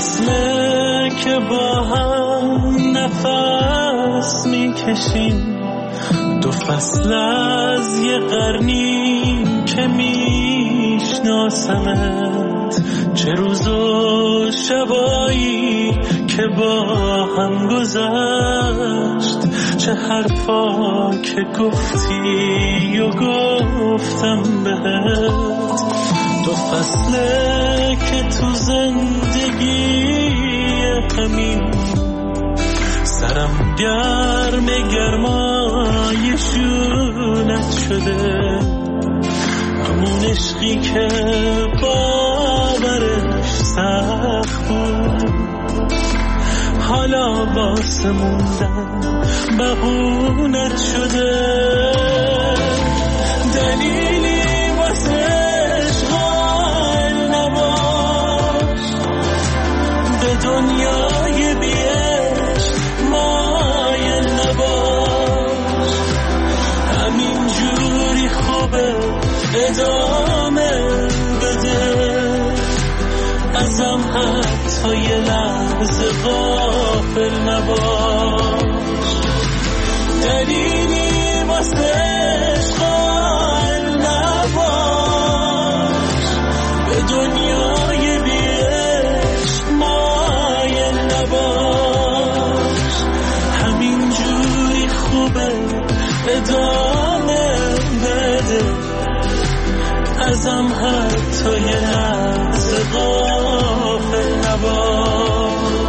فصله که با هم نفس میکشیم، 2 فصل از یه قرنی که میشناسمت، چه روز و شبایی که با هم گذشت، چه حرفا که گفتی و گفتم بهت. 2 فصله که تو زندگی همین سرم گرم گرمای شونت شده، همون عشقی که باورش سخت بود، حالا واسه موندن بهونت شده. دلیلی واسه عشق قائل نباش، به دنیای بیش مایل نباش، همین جوری خوبه ادامه بده، ازم حتی یه لحظه غافل نباش. دلیلی واسه عشق قائل نباش، به دنیای بیش مایل نباش، همین جوری خوبه ادامه بده، ازم حتی یه لحظه غافل نباش.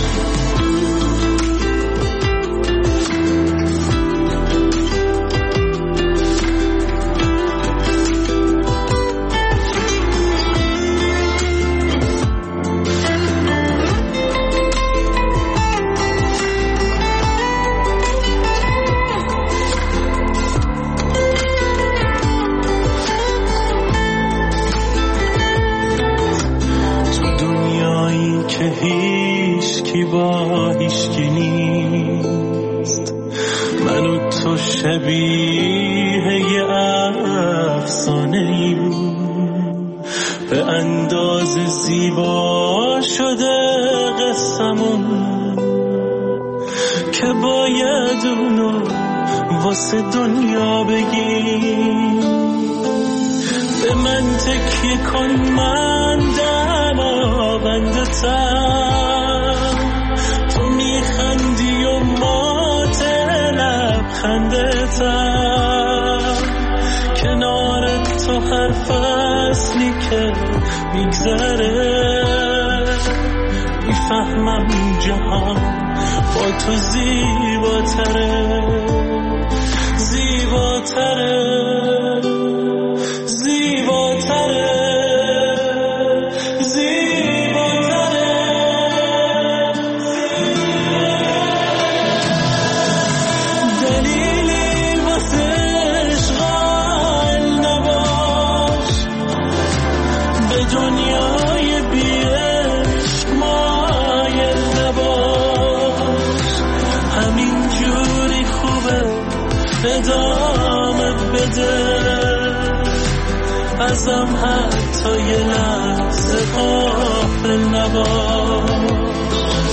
با هیچکی نیست، من و تو شبیه یه افسانه ایم، به اندازه زیبا شده قصمون که باید اونو واسه دنیا بگیم. به من تکیه کن، من دماغندتم، تو میخندی و ماتل لبخندتم، کنار تو هر فصلی که میگذره میفهمم جهان با تو زیباتره، زیباتره، زیباتره. ادامه بده، ازم حتی یه لحظه غافل نباش.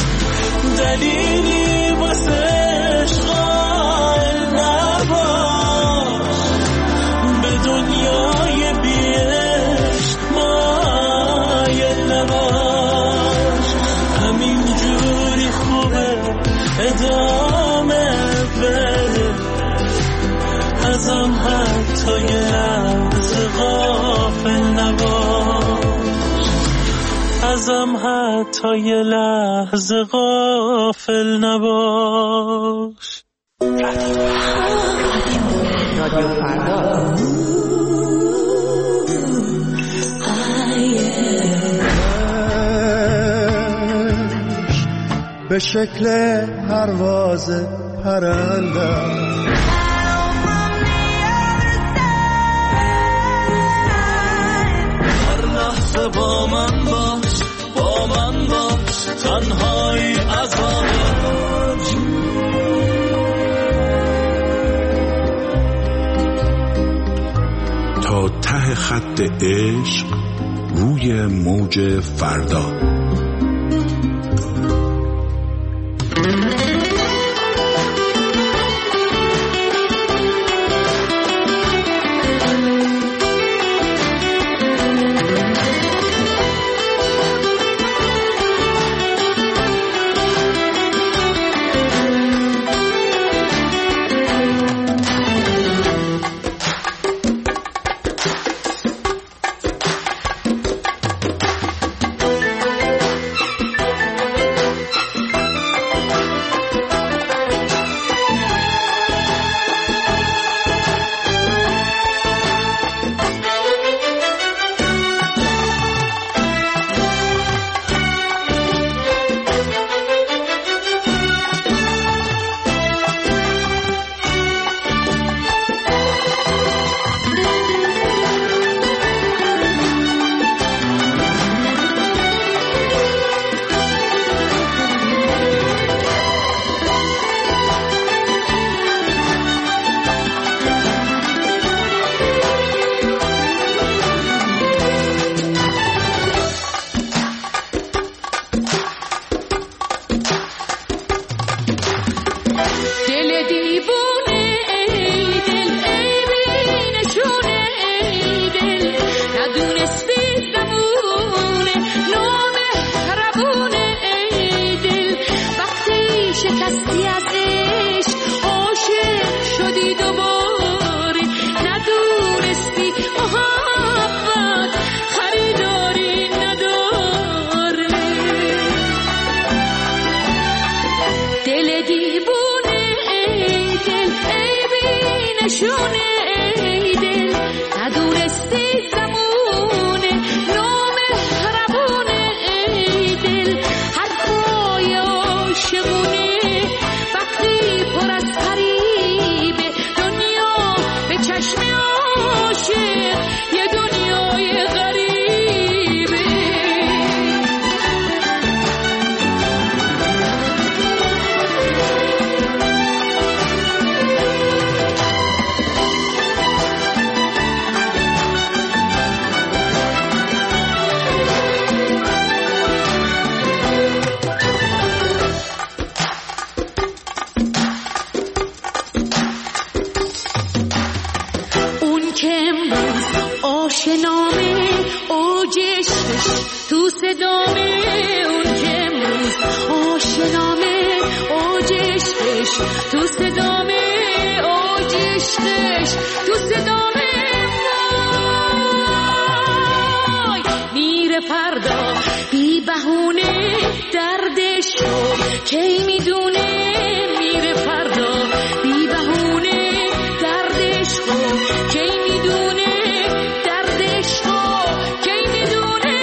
دلیلی واسه عشق قائل نباش، به دنیای بیش مایل نباش، همین جوری خوبه ادامه بده، ازم حتی یه لحظه غافل نباش، ازم حتی یه لحظه غافل نباش. رادیو فردا به شکل پرواز پرنده با من باش، با من باش، تنهایی عذابت. تا ته خط عشق روی موج فردا. دیوونه ای دل ای بی نشونه ای دل ندونستی زمونه نامهربونه ای دل وقتی شکستی از عشق عاشق شدی دوباره ندونستی محبت خریداری نداره دل دیوونه ای دل ای بی نشونه ای دل ندونستی زمونه نامهربونه ای دل حرفای عاشقونه وقتی پر از فریبه دنیا به چشم عاشق یه دنیای غریبه اون که امروز آشنامه اوجشش تو صدامه اون که امروز آشنامه اوجشش تو صدامه اوجشش تو صدامه وای میره فردا بی بهونه دردشو کی میدونه میره فردا بی بهونه دردشو کی میدونه دردشو کی میدونه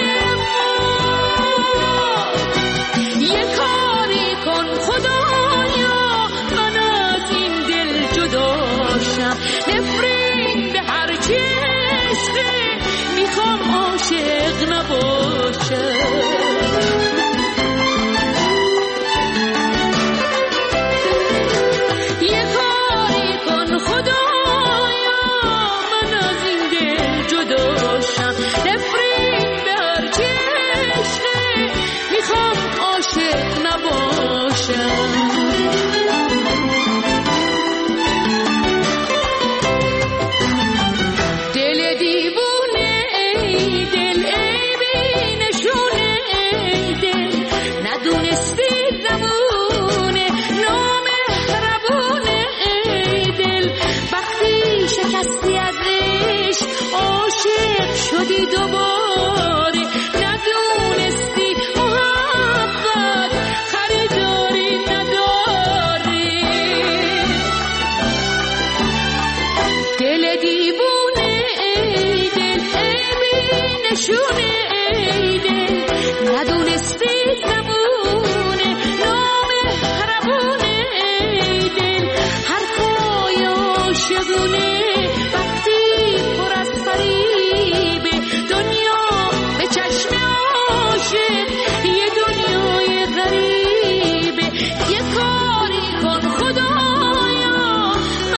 یه کاری کن خدایا من از این دل جداشم نفرین به هر چشمه میخوام عاشق نباشم یه کاری کن خدایا من از این دل جداشم نفرین به هر چشمه میخوام عاشق نباشم دل دیوونه ای دل ای بی نشونه ای دل ندونستی زمونه نامهربونه ای دل وقتی شکستی از عشق عاشق شدی دوباره ندونستی محبت خریداری نداره دل دیوونه ای دل ای بی نشونه ای دل ندونستی زمونه نامهربونه ای دل حرفای عاشقونه